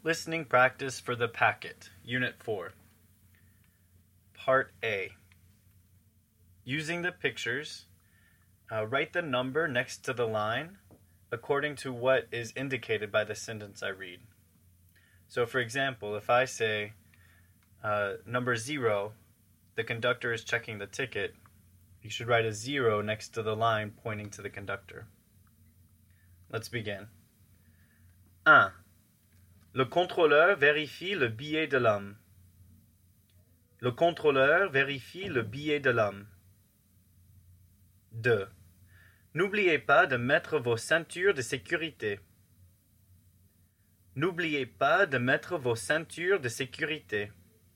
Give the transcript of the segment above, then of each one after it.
Listening Practice for the Packet, Unit 4. Part A. Using the pictures, write the number next to the line according to what is indicated by the sentence I read. So, for example, if I say number 0, the conductor is checking the ticket, you should write a 0 next to the line pointing to the conductor. Let's begin. 1. Le contrôleur vérifie le billet de l'homme. Le contrôleur vérifie le billet de l'homme. 2. N'oubliez pas de mettre vos ceintures de sécurité. N'oubliez pas de mettre vos ceintures de sécurité.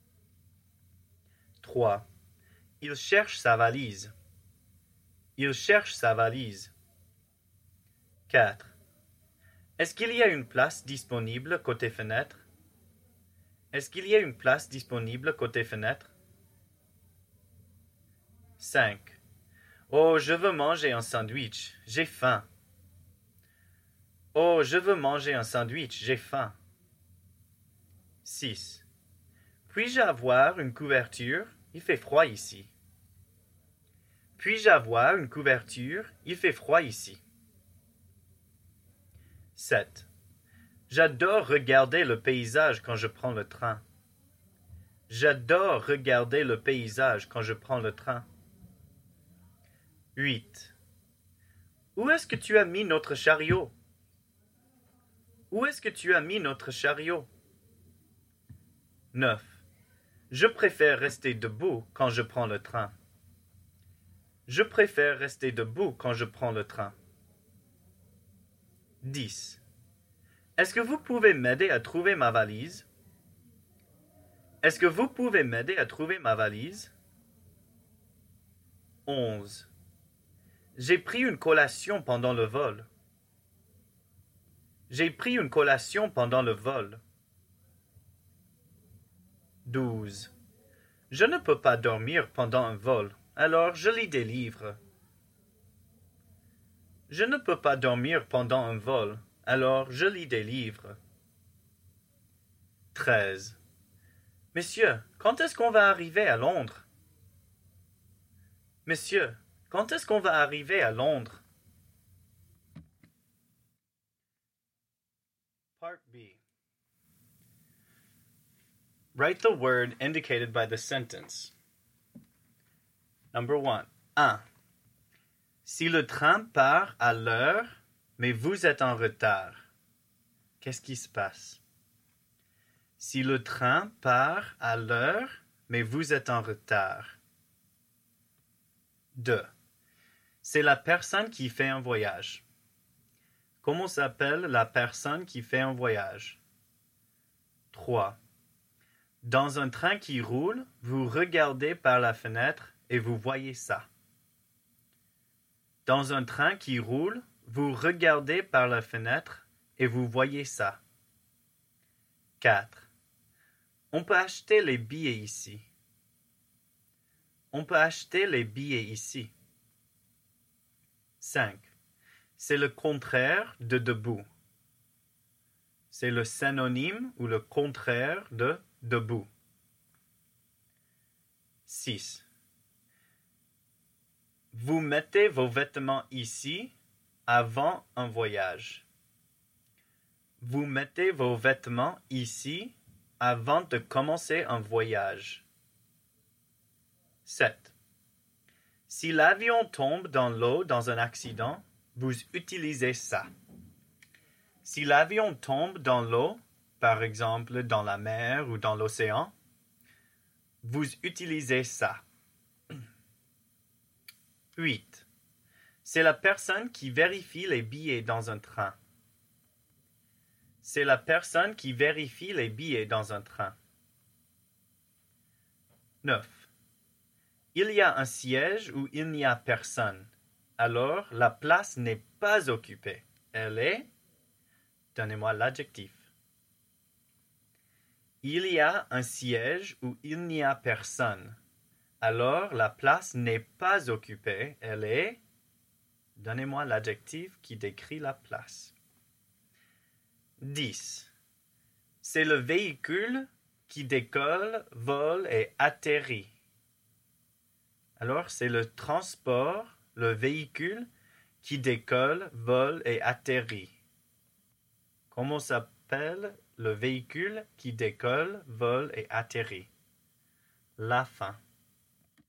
3. Il cherche sa valise. Il cherche sa valise. 4. Est-ce qu'il y a une place disponible côté fenêtre? Est-ce qu'il y a une place disponible côté fenêtre? 5. Oh, je veux manger un sandwich, j'ai faim. Oh, je veux manger un sandwich, j'ai faim. 6. Puis-je avoir une couverture? Il fait froid ici. Puis-je avoir une couverture? Il fait froid ici. 7. J'adore regarder le paysage quand je prends le train. J'adore regarder le paysage quand je prends le train. 8. Où est-ce que tu as mis notre chariot? Où est-ce que tu as mis notre chariot? 9. Je préfère rester debout quand je prends le train. Je préfère rester debout quand je prends le train. 10. Est-ce que vous pouvez m'aider à trouver ma valise? Est-ce que vous pouvez m'aider à trouver ma valise? 11. J'ai pris une collation pendant le vol. J'ai pris une collation pendant le vol. 12. Je ne peux pas dormir pendant un vol, alors je lis des livres. Je ne peux pas dormir pendant un vol, alors je lis des livres. 13. Monsieur, quand est-ce qu'on va arriver à Londres? Monsieur, quand est-ce qu'on va arriver à Londres? Part B. Write the word indicated by the sentence. Number 1. 1. Si le train part à l'heure, mais vous êtes en retard, qu'est-ce qui se passe? Si le train part à l'heure, mais vous êtes en retard. 2. C'est la personne qui fait un voyage. Comment s'appelle la personne qui fait un voyage? 3. Dans un train qui roule, vous regardez par la fenêtre et vous voyez ça. Dans un train qui roule, vous regardez par la fenêtre et vous voyez ça. 4. On peut acheter les billets ici. On peut acheter les billets ici. 5. C'est le contraire de debout. C'est le synonyme ou le contraire de debout. 6. Vous mettez vos vêtements ici avant un voyage. Vous mettez vos vêtements ici avant de commencer un voyage. 7. Si l'avion tombe dans l'eau dans un accident, vous utilisez ça. Si l'avion tombe dans l'eau, par exemple dans la mer ou dans l'océan, vous utilisez ça. 8. C'est la personne qui vérifie les billets dans un train. C'est la personne qui vérifie les billets dans un train. 9. Il y a un siège où il n'y a personne. Alors, la place n'est pas occupée. Elle est... Donnez-moi l'adjectif. Il y a un siège où il n'y a personne. Alors, la place n'est pas occupée. Elle est... Donnez-moi l'adjectif qui décrit la place. 10. C'est le véhicule qui décolle, vole et atterrit. Alors, c'est le transport, le véhicule qui décolle, vole et atterrit. Comment s'appelle le véhicule qui décolle, vole et atterrit? La fin.